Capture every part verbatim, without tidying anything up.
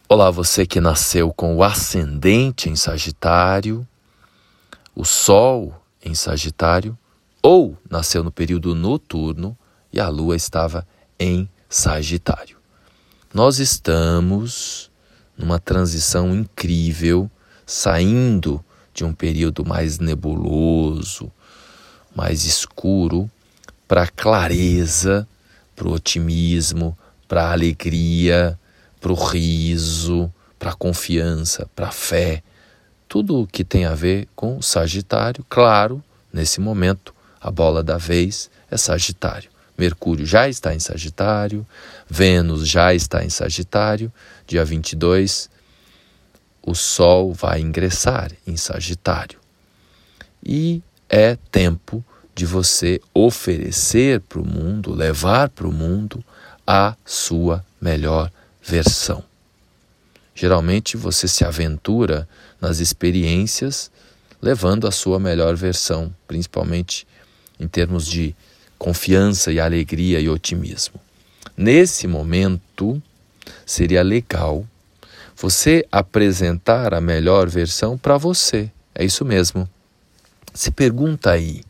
Olá, você que nasceu com o ascendente em Sagitário, o Sol em Sagitário, ou nasceu no período noturno e a Lua estava em Sagitário. Nós estamos numa transição incrível, saindo de um período mais nebuloso, mais escuro, para a clareza, para o otimismo, para a alegria, para o riso, para a confiança, para a fé. Tudo o que tem a ver com Sagitário. Claro, nesse momento, a bola da vez é Sagitário. Mercúrio já está em Sagitário, Vênus já está em Sagitário. Dia vinte e dois, o Sol vai ingressar em Sagitário. E é tempo de você oferecer para o mundo, levar para o mundo a sua melhor versão. Geralmente você se aventura nas experiências levando a sua melhor versão, principalmente em termos de confiança e alegria e otimismo. Nesse momento, seria legal você apresentar a melhor versão para você. É isso mesmo. Se pergunta aí,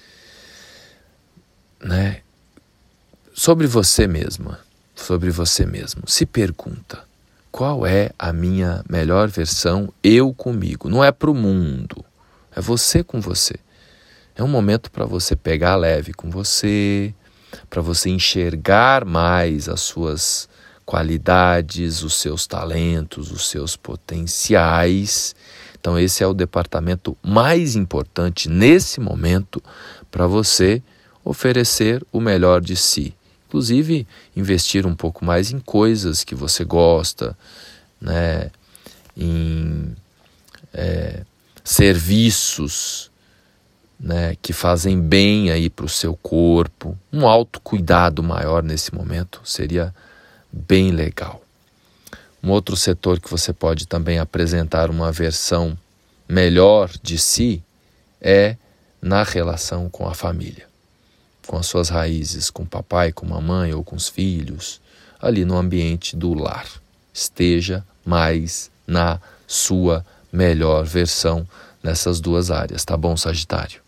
né, sobre você mesma, sobre você mesmo. Se pergunta, qual é a minha melhor versão eu comigo? Não é para o mundo, é você com você. É um momento para você pegar leve com você, para você enxergar mais as suas qualidades, os seus talentos, os seus potenciais. Então esse é o departamento mais importante nesse momento para você oferecer o melhor de si. Inclusive, investir um pouco mais em coisas que você gosta, né? Em é, serviços, né, que fazem bem aí para o seu corpo. Um autocuidado maior nesse momento seria bem legal. Um outro setor que você pode também apresentar uma versão melhor de si é na relação com a família, com as suas raízes, com o papai, com a mamãe ou com os filhos, ali no ambiente do lar. Esteja mais na sua melhor versão nessas duas áreas, tá bom, Sagitário?